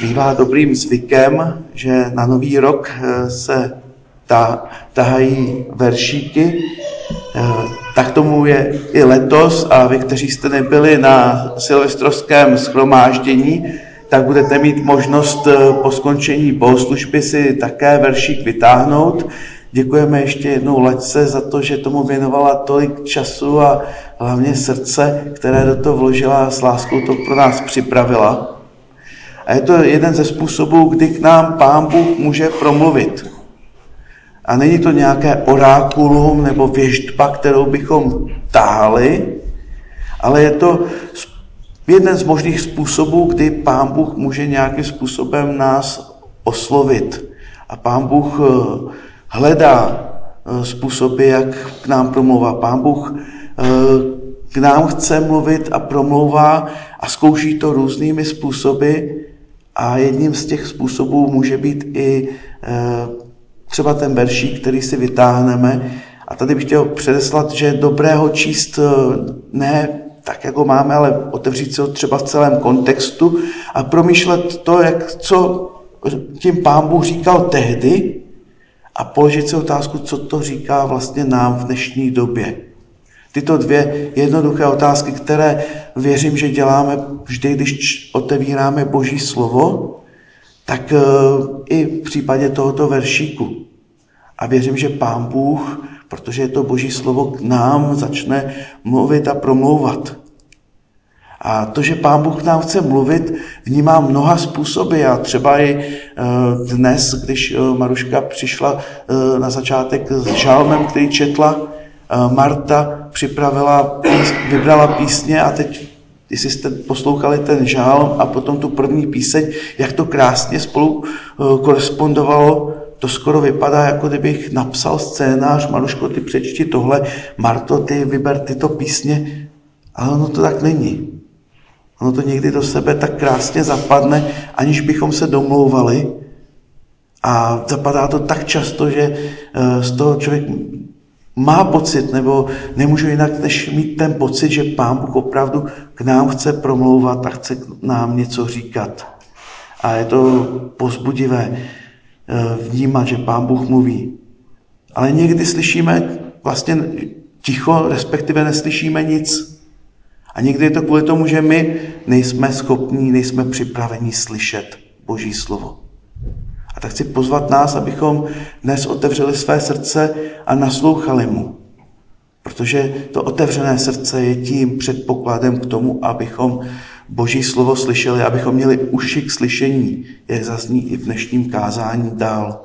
Bývá dobrým zvykem, že na Nový rok se tahají veršíky. Tak tomu je i letos a vy, kteří jste nebyli na silvestrovském shromáždění, tak budete mít možnost po skončení bohoslužby si také veršík vytáhnout. Děkujeme ještě jednou Laďce za to, že tomu věnovala tolik času a hlavně srdce, které do toho vložila a s láskou to pro nás připravila. A je to jeden ze způsobů, kdy k nám Pán Bůh může promluvit. A není to nějaké orákulum nebo věštba, kterou bychom táhli, ale je to jeden z možných způsobů, kdy Pán Bůh může nějakým způsobem nás oslovit. A Pán Bůh hledá způsoby, jak k nám promlouvá. Pán Bůh k nám chce mluvit a promlouvá a zkouší to různými způsoby a jedním z těch způsobů může být i třeba ten veršík, který si vytáhneme. A tady bych chtěl předeslat, že je dobré ho číst ne tak, jak ho máme, ale otevřít si ho třeba v celém kontextu a promýšlet to, co tím Pán Bůh říkal tehdy a položit si otázku, co to říká vlastně nám v dnešní době. Tyto dvě jednoduché otázky, které věřím, že děláme vždy, když otevíráme Boží slovo, tak i v případě tohoto veršíku. A věřím, že Pán Bůh, protože je to Boží slovo, k nám začne mluvit a promlouvat. A to, že Pán Bůh k nám chce mluvit, vnímá mnoha způsoby. A třeba i dnes, když Maruška přišla na začátek s žalmem, který četla, Marta vybrala písně a teď, jestli jste poslouchali ten žálm a potom tu první píseň, jak to krásně spolu korespondovalo, to skoro vypadá, jako kdybych napsal scénář, Maruško, ty přečti tohle, Marto, ty vyber tyto písně, ale ono to tak není. Ono to někdy do sebe tak krásně zapadne, aniž bychom se domlouvali a zapadá to tak často, že z toho člověk má pocit, nebo nemůžu jinak než mít ten pocit, že Pán Bůh opravdu k nám chce promlouvat a chce nám něco říkat. A je to povzbudivé vnímat, že Pán Bůh mluví. Ale někdy slyšíme vlastně ticho, respektive neslyšíme nic. A někdy je to kvůli tomu, že my nejsme schopní, nejsme připraveni slyšet Boží slovo. A tak chci pozvat nás, abychom dnes otevřeli své srdce a naslouchali mu. Protože to otevřené srdce je tím předpokladem k tomu, abychom Boží slovo slyšeli, abychom měli uši k slyšení, jak zazní i v dnešním kázání dál.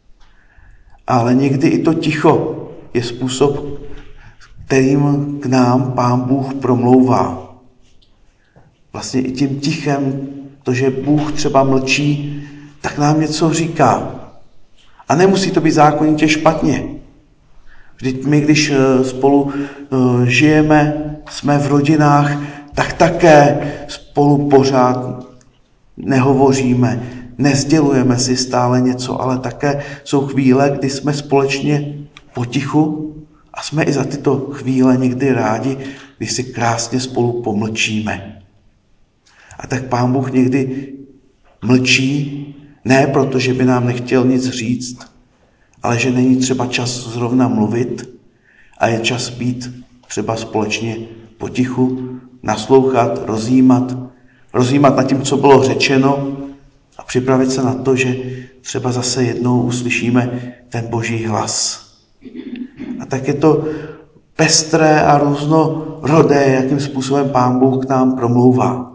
Ale někdy i to ticho je způsob, kterým k nám Pán Bůh promlouvá. Vlastně i tím tichem, to, že Bůh třeba mlčí, tak nám něco říká. A nemusí to být zákonitě špatně. Vždyť my, když spolu žijeme, jsme v rodinách, tak také spolu pořád nehovoříme, nesdělujeme si stále něco, ale také jsou chvíle, kdy jsme společně potichu a jsme i za tyto chvíle někdy rádi, když si krásně spolu pomlčíme. A tak Pán Bůh někdy mlčí, ne proto, že by nám nechtěl nic říct, ale že není třeba čas zrovna mluvit a je čas být třeba společně potichu, naslouchat, rozjímat nad tím, co bylo řečeno a připravit se na to, že třeba zase jednou uslyšíme ten Boží hlas. A tak je to pestré a různorodé, jakým způsobem Pán Bůh k nám promlouvá.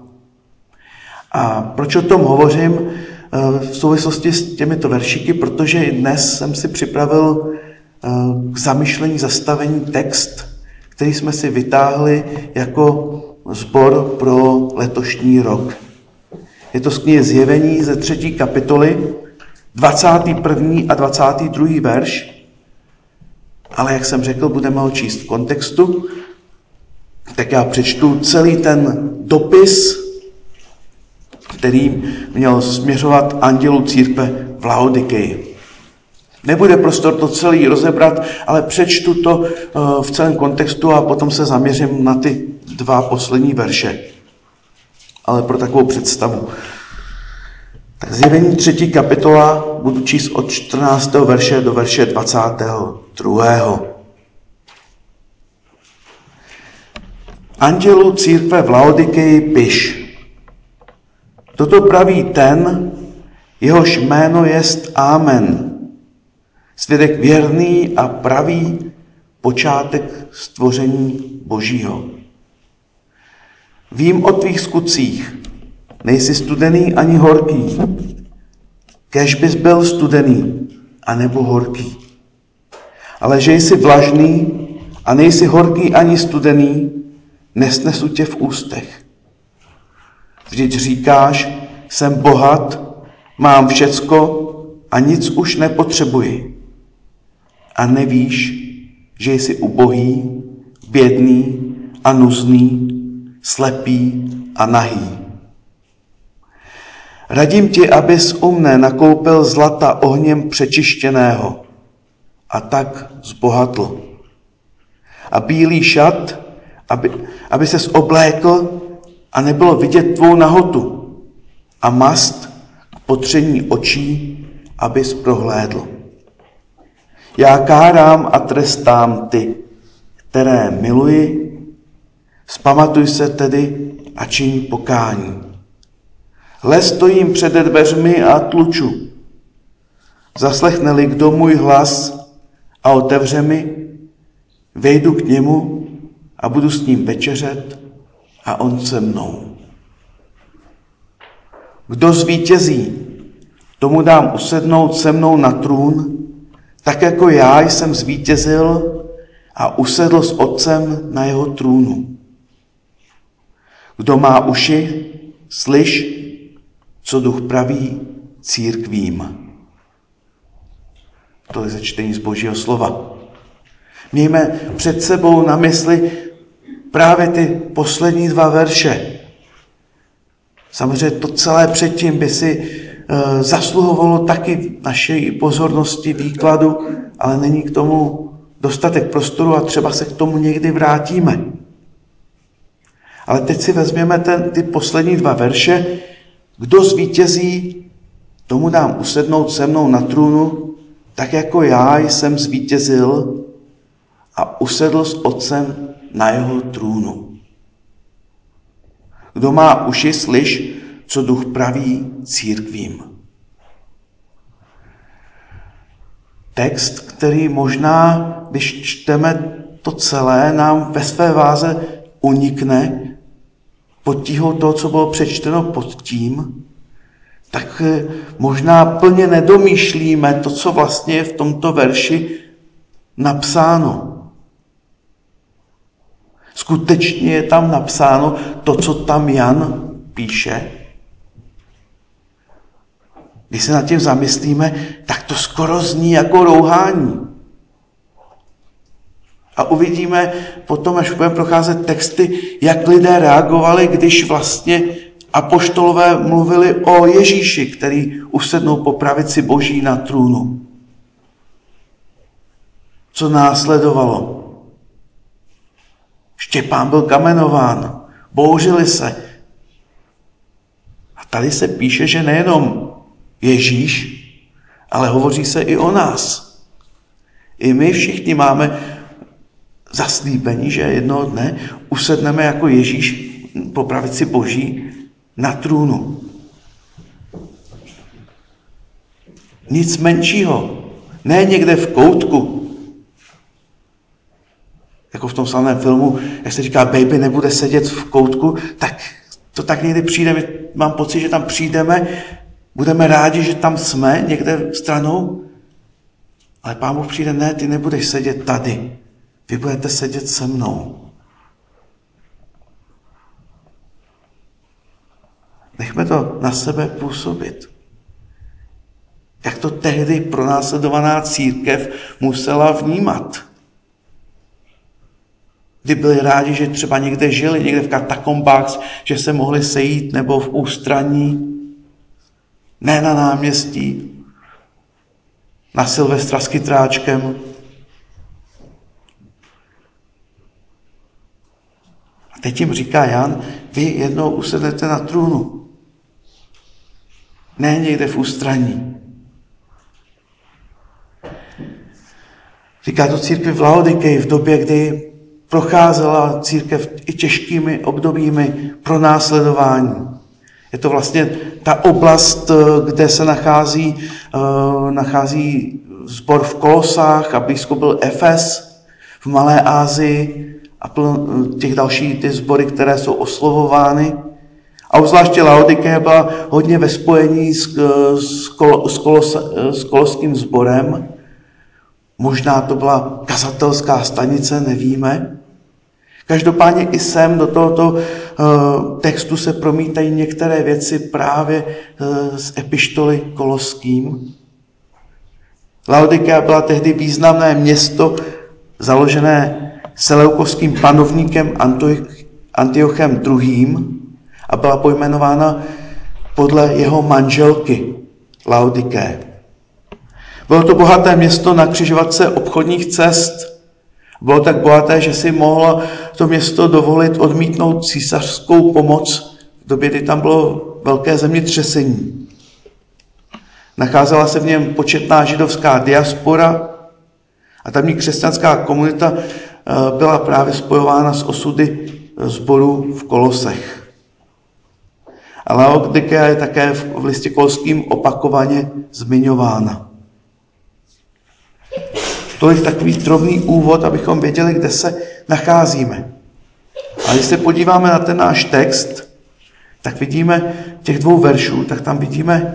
A proč o tom hovořím v souvislosti s těmito veršíky? Protože i dnes jsem si připravil k zamyšlení, zastavení text, který jsme si vytáhli jako sbor pro letošní rok. Je to z knihy Zjevení ze 3. kapitoly, 21. a 22. verš. Ale jak jsem řekl, budeme ho číst v kontextu. Tak já přečtu celý ten dopis, který měl směřovat andělu církve v Laodikeji. Nebude prostor to celý rozebrat, ale přečtu to v celém kontextu a potom se zaměřím na ty 2 poslední verše. Ale pro takovou představu. Tak Zjevení 3. kapitola budu číst od 14. verše do verše 22. Andělu církve v Laodikeji piš. Toto praví ten, jehož jméno jest Amen. Svědek věrný a pravý, počátek stvoření Božího. Vím o tvých skutcích, nejsi studený ani horký. Kéž bys byl studený, anebo horký. Ale že jsi vlažný a nejsi horký ani studený, nesnesu tě v ústech. Vždyť říkáš, jsem bohat, mám všecko a nic už nepotřebuji. A nevíš, že jsi ubohý, bědný a nuzný, slepý a nahý. Radím ti, abys u mne nakoupil zlata ohněm přečištěného a tak zbohatl. A bílý šat, aby ses oblékl a nebylo vidět tvou nahotu. A mast k potření očí, abys prohlédl. Já kárám a trestám ty, které miluji. Vzpamatuj se tedy a čiň pokání. Hle, stojím před dveřmi a tluču. Zaslechne-li kdo můj hlas a otevře mi, vejdu k němu a budu s ním večeřet a on se mnou. Kdo zvítězí, tomu dám usednout se mnou na trůn, tak jako já jsem zvítězil a usedl s Otcem na jeho trůnu. Kdo má uši, slyš, co Duch praví církvím. To je ze čtení z Božího slova. Mějme před sebou na mysli právě ty poslední 2 verše. Samozřejmě to celé předtím by si zasluhovalo taky naší pozornosti, výkladu, ale není k tomu dostatek prostoru a třeba se k tomu někdy vrátíme. Ale teď si vezměme ty poslední 2 verše. Kdo zvítězí, tomu dám usednout se mnou na trůnu, tak jako já jsem zvítězil a usedl s Otcem na jeho trůnu. Kdo má uši, slyš, co Duch praví církvím. Text, který možná, když čteme to celé, nám ve své váze unikne pod tíhou toho, co bylo přečteno pod tím, tak možná plně nedomýšlíme to, co vlastně je v tomto verši napsáno. Skutečně je tam napsáno to, co tam Jan píše. Když se nad tím zamyslíme, tak to skoro zní jako rouhání. A uvidíme potom, až budeme procházet texty, jak lidé reagovali, když vlastně apoštolové mluvili o Ježíši, který usednul po pravici Boží na trůnu. Co následovalo? Štěpán byl kamenován, bouřili se. A tady se píše, že nejenom Ježíš, ale hovoří se i o nás. I my všichni máme zaslíbení, že jednoho dne usedneme jako Ježíš po pravici Boží na trůnu. Nic menšího, ne někde v koutku, jako v tom slavném filmu, jak se říká, baby nebude sedět v koutku, tak to tak někdy přijde, mám pocit, že tam přijdeme, budeme rádi, že tam jsme někde stranou, ale Pán Bůh přijde, ne, ty nebudeš sedět tady, vy budete sedět se mnou. Nechme to na sebe působit. Jak to tehdy pronásledovaná církev musela vnímat. Kdy byli rádi, že třeba někde žili, někde v katakombách, že se mohli sejít, nebo v ústraní, ne na náměstí, na Silvestra s kytráčkem. A teď jim říká Jan, vy jednou usednete na trůnu. ne někde v ústraní. Říká to církvi v Laodikeji v době, kdy procházela církev i těžkými obdobími pronásledování. Je to vlastně ta oblast, kde se nachází sbor v Kolosách a blízko byl Efes v Malé Asii a těch dalších ty sbory, které jsou oslovovány. A obzvláště Laodikeja byla hodně ve spojení s koloským sborem. Možná to byla kazatelská stanice, nevíme. Každopádně i sem do tohoto textu se promítají některé věci právě z epištoly Koloským. Laodikeja byla tehdy významné město, založené seleukovským panovníkem Antiochem II. A byla pojmenována podle jeho manželky Laodikeje. Bylo to bohaté město na křižovatce obchodních cest. Bylo tak bohaté, že si mohlo to město dovolit odmítnout císařskou pomoc v době, kdy tam bylo velké zemětřesení. Nacházela se v něm početná židovská diaspora a tamní křesťanská komunita byla právě spojována s osudy sborů v Kolosech. A Laodikeja je také v listě Koloským opakovaně zmiňována. Tolik takový drobný úvod, abychom věděli, kde se nacházíme. A když se podíváme na ten náš text, tak vidíme těch 2 veršů, tak tam vidíme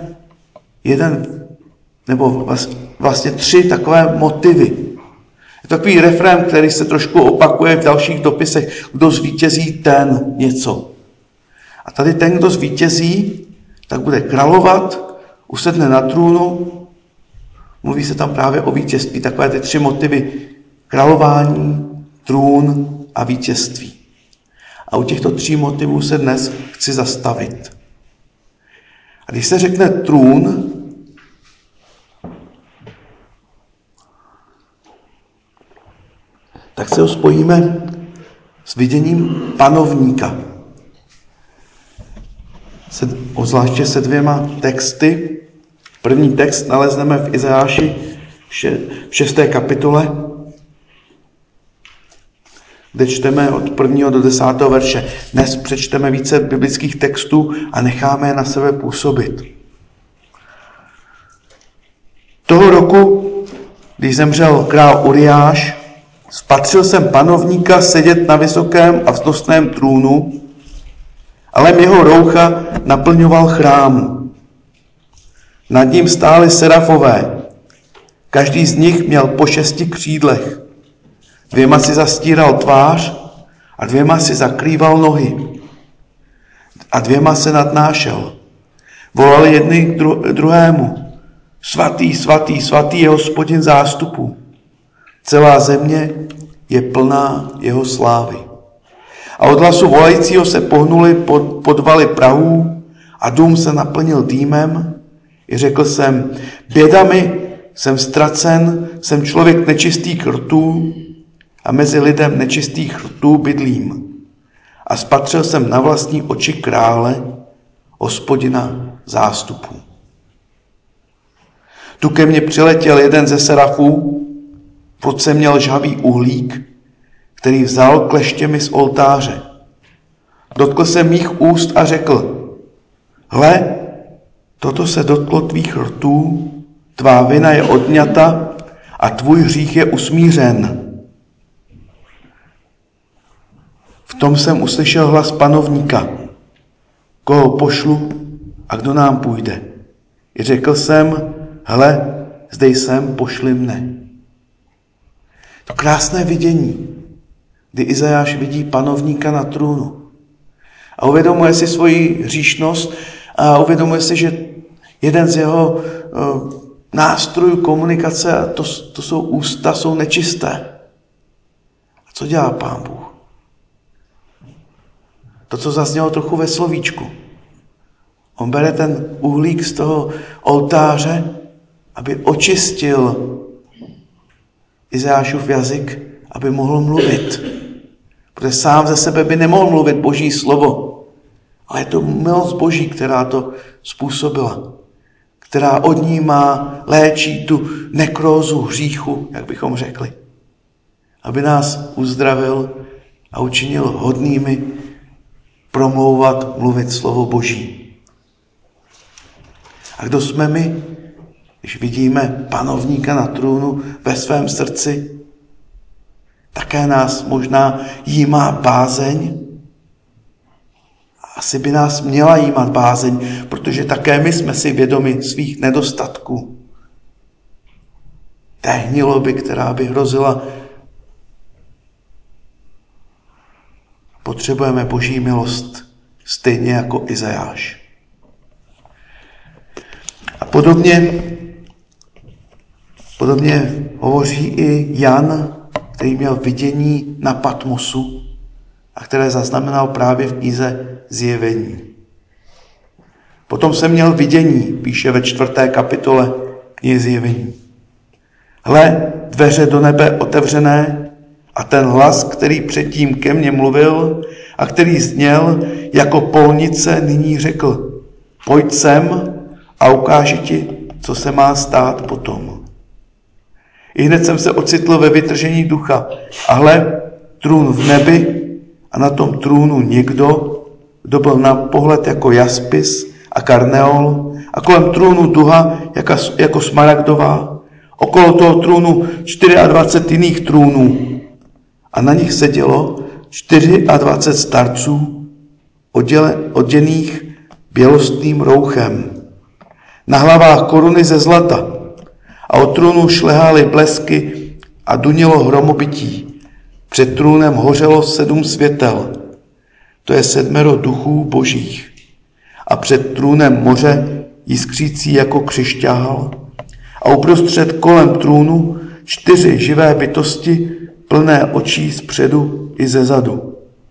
vlastně 3 takové motivy. Je to takový refrén, který se trošku opakuje v dalších dopisech. Kdo zvítězí, ten něco. A tady ten, kdo zvítězí, tak bude královat, usedne na trůnu. Mluví se tam právě o vítězství. Takové ty 3 motivy. Králování, trůn a vítězství. A u těchto 3 motivů se dnes chci zastavit. A když se řekne trůn, tak se ho spojíme s viděním panovníka. Zvláště se 2 texty. První text nalezneme v Izajáši v 6. kapitole, kde čteme od 1. do 10. verše. Dnes přečteme více biblických textů a necháme je na sebe působit. Toho roku, když zemřel král Uriáš, spatřil jsem panovníka sedět na vysokém a vznosném trůnu, ale jeho roucha naplňoval chrám. Nad ním stáli serafové. Každý z nich měl po 6 křídlech. 2 si zastíral tvář a 2 si zakrýval nohy. A 2 se nadnášel. Volali jedni k druhému. Svatý, svatý, svatý je Hospodin zástupů. Celá země je plná jeho slávy. A od hlasu volajícího se pohnuli podvaly prahů a dům se naplnil dýmem. I řekl jsem, běda mi, jsem ztracen, jsem člověk nečistých rtů a mezi lidem nečistých rtů bydlím. A spatřil jsem na vlastní oči krále, Hospodina zástupů. Tu ke mně přiletěl jeden ze serafů, v ruce měl žhavý uhlík, který vzal kleštěmi z oltáře. Dotkl se mých úst a řekl, hle, toto se dotklo tvých rtů, tvá vina je odňata a tvůj hřích je usmířen. V tom jsem uslyšel hlas panovníka, koho pošlu a kdo nám půjde. I řekl jsem, hle, zde jsem, pošli mne. To krásné vidění, kdy Izajáš vidí panovníka na trůnu a uvědomuje si svoji hříšnost a uvědomuje si, že jeden z jeho nástrojů komunikace, a to jsou ústa, jsou nečisté. A co dělá Pán Bůh? To, co zaznělo trochu ve slovíčku. On bere ten uhlík z toho oltáře, aby očistil Izajášův jazyk, aby mohl mluvit. Protože sám ze sebe by nemohl mluvit Boží slovo. Ale je to milost Boží, která to způsobila. která odnímá, léčí tu nekrózu hříchu, jak bychom řekli. Aby nás uzdravil a učinil hodnými promlouvat, mluvit slovo Boží. A kdo jsme my, když vidíme panovníka na trůnu ve svém srdci? Také nás možná jímá bázeň. Asi by nás měla jímat bázeň, protože také my jsme si vědomi svých nedostatků. Té hniloby, která by hrozila. Potřebujeme Boží milost, stejně jako Izajáš. A podobně hovoří i Jan, který měl vidění na Patmosu a které zaznamenal právě v knize Zjevení. Potom jsem měl vidění, píše ve 4. kapitole knihy Zjevení. Hle, dveře do nebe otevřené a ten hlas, který předtím ke mně mluvil a který zněl jako polnice, nyní řekl: pojď sem a ukáži ti, co se má stát potom. Ihned jsem se ocitl ve vytržení ducha a hle, trůn v nebi a na tom trůnu někdo, kdo byl na pohled jako jaspis a karneol a kolem trůnu duha jako smaragdová. Okolo toho trůnu 24 jiných trůnů a na nich sedělo 24 starců oděných bělostným rouchem. Na hlavách koruny ze zlata a od trůnu šlehaly blesky a dunilo hromobytí. Před trůnem hořelo 7 světel, to je 7 duchů božích. A před trůnem moře jiskřící jako křišťál a uprostřed kolem trůnu 4 živé bytosti plné očí zpředu i ze zadu.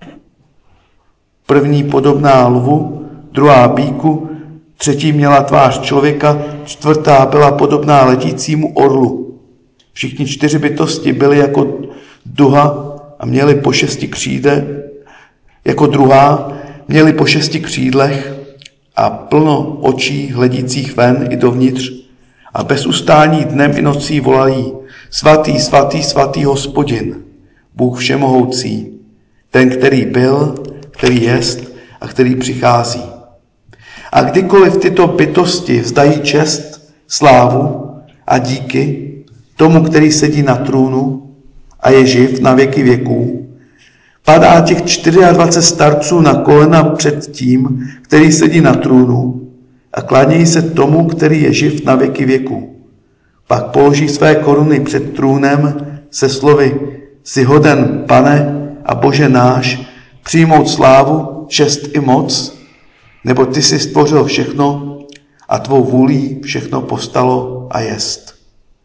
První podobná lvu, druhá býku, třetí měla tvář člověka, čtvrtá byla podobná letícímu orlu. Všichni 4 bytosti byly jako duha a měli po 6 křídlech, jako druhá měli po 6 křídlech a plno očí hledících ven i dovnitř a bez ustání dnem i nocí volají: svatý, svatý, svatý Hospodin, Bůh všemohoucí, ten, který byl, který jest a který přichází. A kdykoliv tyto bytosti vzdají čest, slávu a díky tomu, který sedí na trůnu a je živ na věky věků, padá těch 24 starců na kolena před tím, který sedí na trůnu a klanějí se tomu, který je živ na věky věků. Pak položí své koruny před trůnem se slovy: jsi hoden, Pane a Bože náš, přijmout slávu, čest i moc, nebo ty jsi stvořil všechno a tvou vůlí všechno povstalo a jest.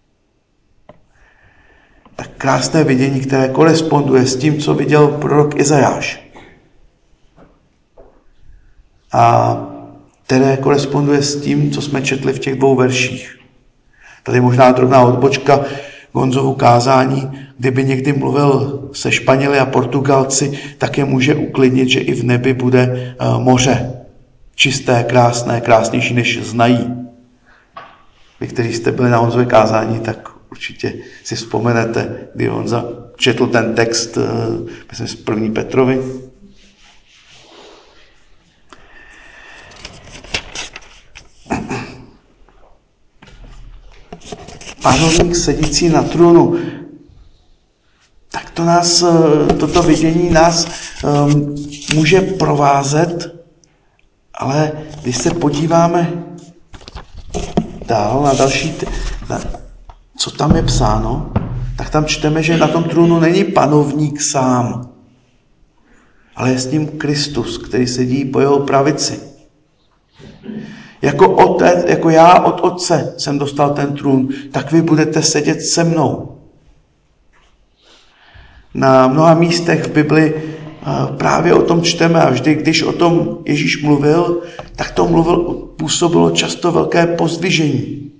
Tak krásné vidění, které koresponduje s tím, co viděl prorok Izajáš. A které koresponduje s tím, co jsme četli v těch 2 verších. Tady možná drobná odbočka Gonzovu kázání, kdyby někdy mluvil se Španěli a Portugalci, tak je může uklidnit, že i v nebi bude moře. Čisté, krásné, krásnější, než znají. Vy, kteří jste byli na Honzové kázání, tak určitě si vzpomenete, kdy Honza četl ten text, myslím, z 1. Petrovi. Panovník sedící na trůnu. Tak toto vidění nás může provázet, ale když se podíváme dál na další, co tam je psáno, tak tam čteme, že na tom trůnu není panovník sám, ale je s ním Kristus, který sedí po jeho pravici. Jako otec, jako já od otce jsem dostal ten trůn, tak vy budete sedět se mnou. Na mnoha místech v Bibli právě o tom čteme a vždy, když o tom Ježíš mluvil, tak to působilo často velké pozdvižení.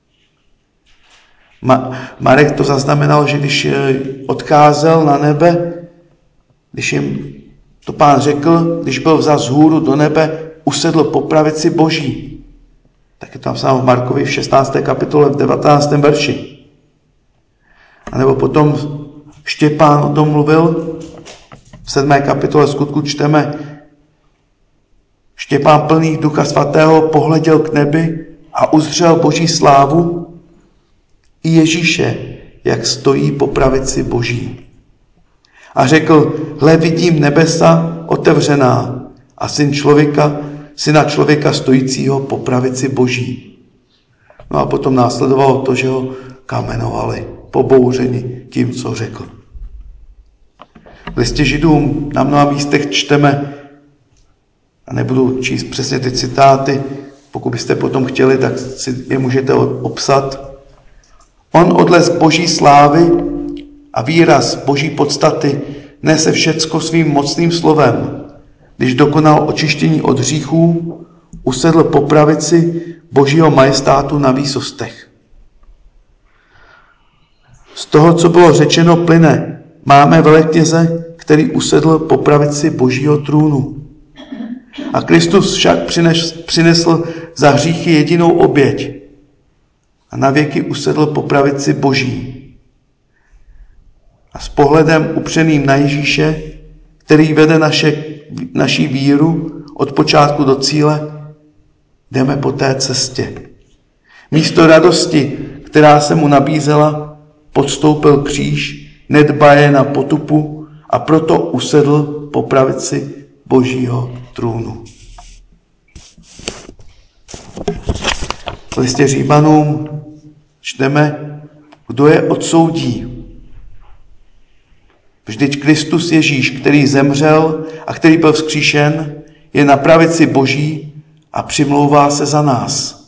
Marek to zaznamenal, že když odcházel na nebe, když jim to Pán řekl, když byl vzat z hůru do nebe, usedl po pravici Boží. Tak je tam sám v Markovi v 16. kapitole v 19. verši. A nebo potom Štěpán o tom mluvil, v 7. kapitole Skutku čteme, Štěpán plný Ducha Svatého pohleděl k nebi a uzřel Boží slávu i Ježíše, jak stojí po pravici Boží. A řekl, hle, vidím nebesa otevřená a syna člověka stojícího po pravici Boží. No a potom následovalo to, že ho kamenovali, pobouřeni tím, co řekl. V listě Židům na mnoha místech čteme, a nebudu číst přesně ty citáty, pokud byste potom chtěli, tak si je můžete obsat. On odlesk Boží slávy a výraz Boží podstaty nese všecko svým mocným slovem, když dokonal očištění od hříchů, usedl po pravici Božího majestátu na výsostech. Z toho, co bylo řečeno, plyne, máme velekněze, který usedl po pravici Božího trůnu. A Kristus však přinesl za hříchy jedinou oběť a navěky usedl po pravici Boží. A s pohledem upřeným na Ježíše, který vede naši víru od počátku do cíle, jdeme po té cestě. Místo radosti, která se mu nabízela, podstoupil kříž, nedbaje na potupu a proto usedl po pravici Božího trůnu. V listě Římanům čteme, kdo je odsoudí. Vždyť Kristus Ježíš, který zemřel a který byl vzkříšen, je na pravici Boží a přimlouvá se za nás.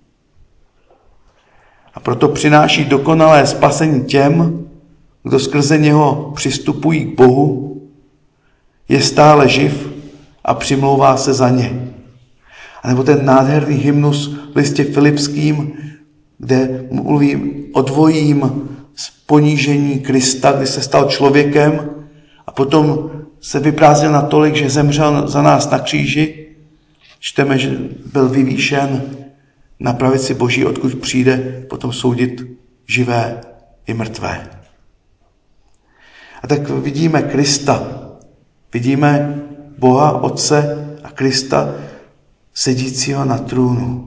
A proto přináší dokonalé spasení těm, kdo skrze něho přistupují k Bohu, je stále živ a přimlouvá se za ně. A nebo ten nádherný hymnus v listě Filipským, kde mluví o dvojím ponížení Krista, kdy se stal člověkem a potom se vyprázdnil natolik, že zemřel za nás na kříži. Čteme, že byl vyvýšen na pravici Boží, odkud přijde potom soudit živé i mrtvé. A tak vidíme Krista, vidíme Boha Otce a Krista sedícího na trůnu.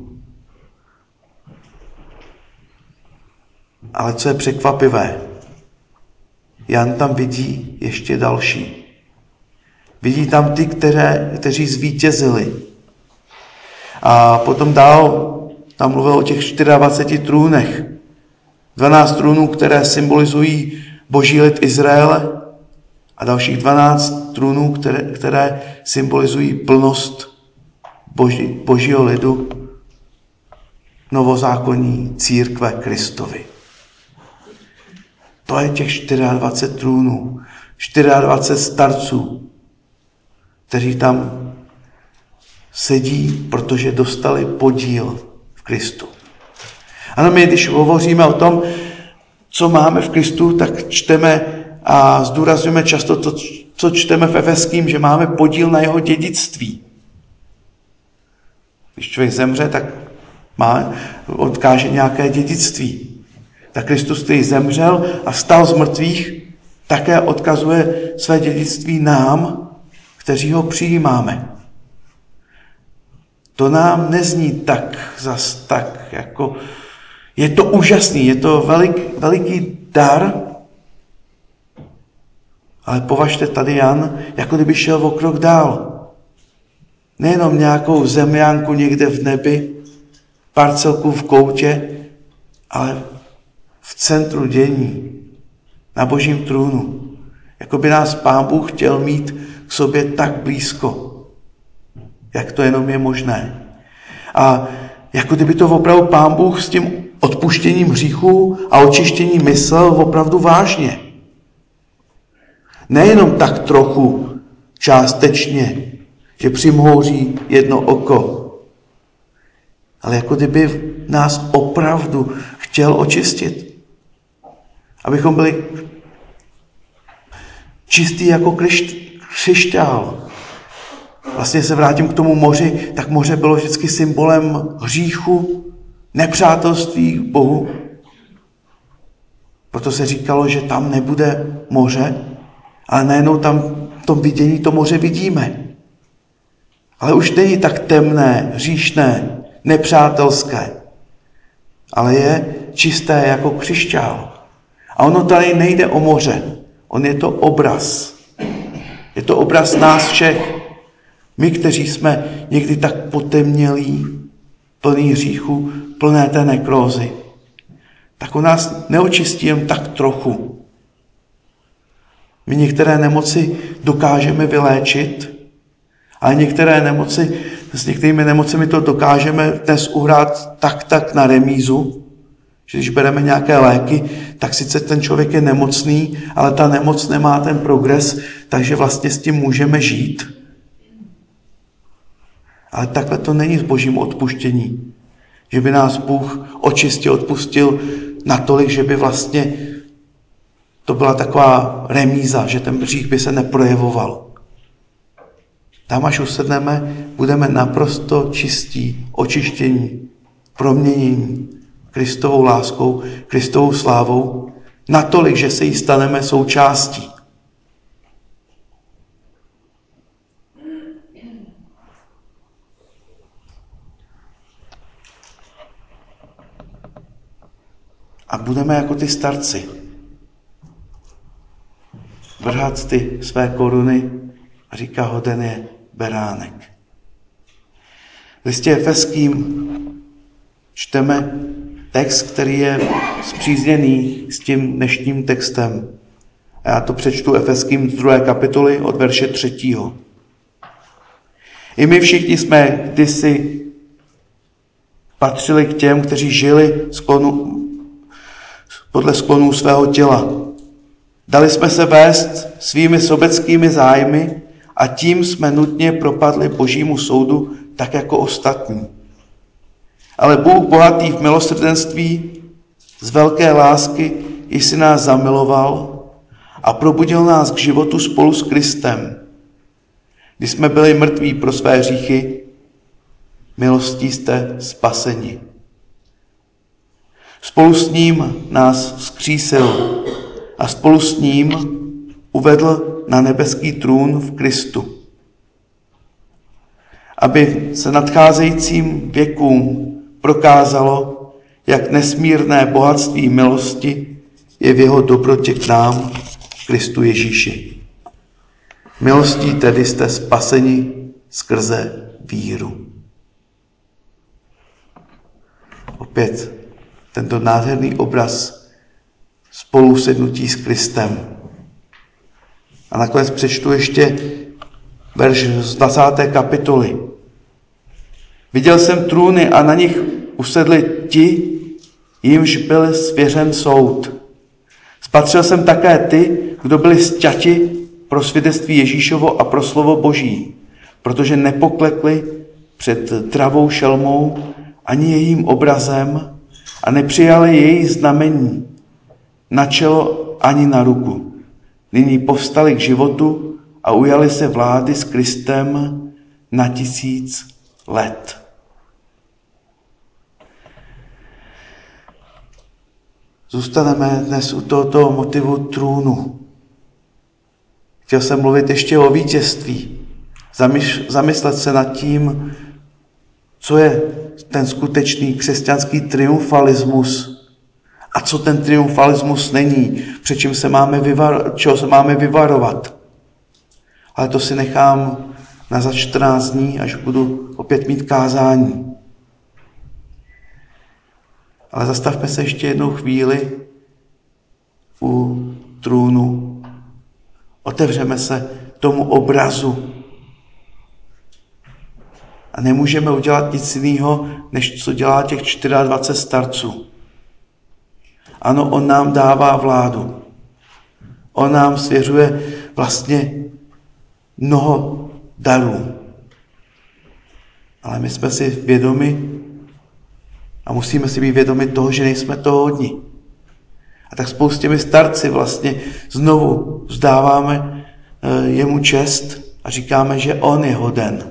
Ale co je překvapivé, Jan tam vidí ještě další. Vidí tam ty, kteří zvítězili. A potom dál tam mluvil o těch 24 trůnech. 12 trůnů, které symbolizují Boží lid Izraele a dalších 12 trůnů, které symbolizují plnost Božího lidu, novozákonní církve Kristovi. To je těch 24 trůnů, 24 starců, kteří tam sedí, protože dostali podíl v Kristu. Ano, my, když hovoříme o tom, co máme v Kristu, tak čteme a zdůrazňujeme často to, co čteme v Efeským, že máme podíl na jeho dědictví. Když člověk zemře, tak odkáže nějaké dědictví. Tak Kristus, který zemřel a vstal z mrtvých, také odkazuje své dědictví nám, kteří ho přijímáme. To nám nezní tak jako... Je to úžasný, je to veliký dar, ale považte tady Jan, jako kdyby šel o krok dál. Nejenom nějakou zemňánku někde v nebi, parcelku v koutě, ale v centru dění, na Božím trůnu. Jako by nás Pán Bůh chtěl mít k sobě tak blízko, jak to jenom je možné. A jako kdyby to opravdu Pán Bůh s tím odpuštěním hříchů a očištěním myslel opravdu vážně. Nejenom tak trochu, částečně, že přimhouří jedno oko, ale jako kdyby nás opravdu chtěl očistit. Abychom byli čistí jako křišťál. vlastně se vrátím k tomu moři, tak moře bylo vždycky symbolem hříchu, nepřátelství k Bohu. Proto se říkalo, že tam nebude moře, ale najednou tam v tom vidění to moře vidíme. Ale už není tak temné, hříšné, nepřátelské, ale je čisté jako křišťál. A ono tady nejde o moře, on je to obraz. Je to obraz nás všech. My, kteří jsme někdy tak potemnělí, plný hříchu, plné té nekrózy, tak on nás neočistí jen tak trochu. My některé nemoci dokážeme vyléčit, ale s některými nemocemi to dokážeme dnes uhrát tak na remízu, že když bereme nějaké léky, tak sice ten člověk je nemocný, ale ta nemoc nemá ten progres, takže vlastně s tím můžeme žít. Ale takhle to není s Božím odpuštění. Že by nás Bůh očistil, odpustil natolik, že by vlastně to byla taková remíza, že ten hřích by se neprojevoval. Tam, až usedneme, budeme naprosto čistí, očištění, proměnění Kristovou láskou, Kristovou slávou, natolik, že se jí staneme součástí. A budeme jako ty starci vrhat ty své koruny a říká, hoden je beránek. V listě Efeským čteme text, který je spřízněný s tím dnešním textem. A já to přečtu Efeským z 2. kapitoly od verše 3. I my všichni jsme kdysi patřili k těm, kteří žili podle sklonů svého těla. Dali jsme se vést svými sobeckými zájmy a tím jsme nutně propadli Božímu soudu tak jako ostatní. Ale Bůh bohatý v milosrdenství z velké lásky, již si nás zamiloval a probudil nás k životu spolu s Kristem. Když jsme byli mrtví pro své hříchy, milostí jste spaseni. Spolu s ním nás vzkřísil a spolu s ním uvedl na nebeský trůn v Kristu, aby se nadcházejícím věkům prokázalo, jak nesmírné bohatství milosti je v jeho dobrotě k nám, Kristu Ježíši. Milostí tedy jste spaseni skrze víru. Opět tento nádherný obraz spolusednutí s Kristem. A nakonec přečtu ještě verš z 20. kapitoly. Viděl jsem trůny a na nich usedli ti, jimž byl svěřen soud. Spatřil jsem také ty, kdo byli sťati pro svědectví Ježíšovo a pro slovo Boží, protože nepoklekli před dravou šelmou ani jejím obrazem a nepřijali její znamení na čelo ani na ruku. Nyní povstali k životu a ujali se vlády s Kristem na 1000 let. Zůstaneme dnes u tohoto motivu trůnu. Chtěl jsem mluvit ještě o vítězství. Zamyslet se nad tím, co je ten skutečný křesťanský triumfalismus a co ten triumfalismus není, před čím čeho se máme vyvarovat. Ale to si nechám na za 14 dní, až budu opět mít kázání. Ale zastavme se ještě jednou chvíli u trůnu. Otevřeme se tomu obrazu. A nemůžeme udělat nic jiného, než co dělá těch 24 starců. Ano, on nám dává vládu. On nám svěřuje vlastně mnoho darů. Ale my jsme si vědomi a musíme si být vědomi toho, že nejsme toho hodní. A tak spolu s těmi starci vlastně znovu vzdáváme jemu čest a říkáme, že on je hoden.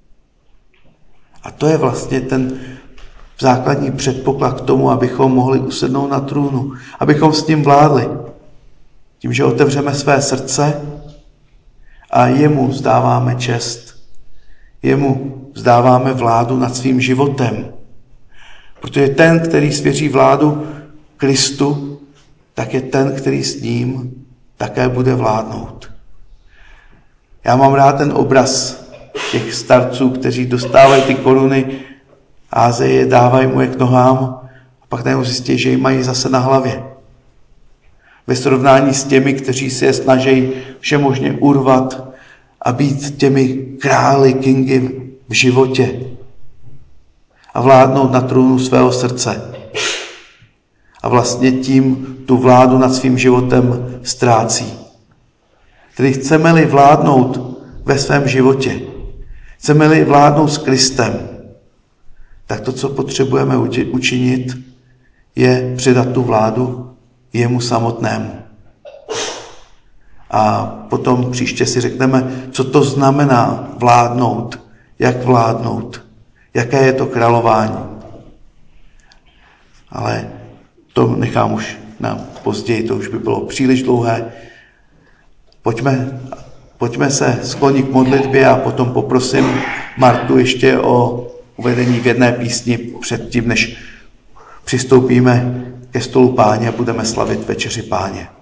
A to je vlastně ten základní předpoklad k tomu, abychom mohli usednout na trůnu, abychom s ním vládli. Tím, že otevřeme své srdce a jemu vzdáváme čest. Jemu vzdáváme vládu nad svým životem. Protože ten, který svěří vládu Kristu, tak je ten, který s ním také bude vládnout. Já mám rád ten obraz těch starců, kteří dostávají ty koruny, házejí je, dávají mu je k nohám a pak najednou zjistí, že ji mají zase na hlavě. Ve srovnání s těmi, kteří si je snaží všemožně urvat a být těmi králi, kingy v životě a vládnout na trůnu svého srdce. A vlastně tím tu vládu nad svým životem ztrácí. Tedy chceme-li vládnout ve svém životě, chceme-li vládnout s Kristem, tak to, co potřebujeme učinit, je předat tu vládu jemu samotnému. A potom příště si řekneme, co to znamená vládnout, jak vládnout, jaké je to králování. Ale to nechám už na později, to už by bylo příliš dlouhé. Pojďme se sklonit k modlitbě a potom poprosím Martu ještě o uvedení v jedné písni předtím, než přistoupíme ke stolu Páně a budeme slavit večeři Páně.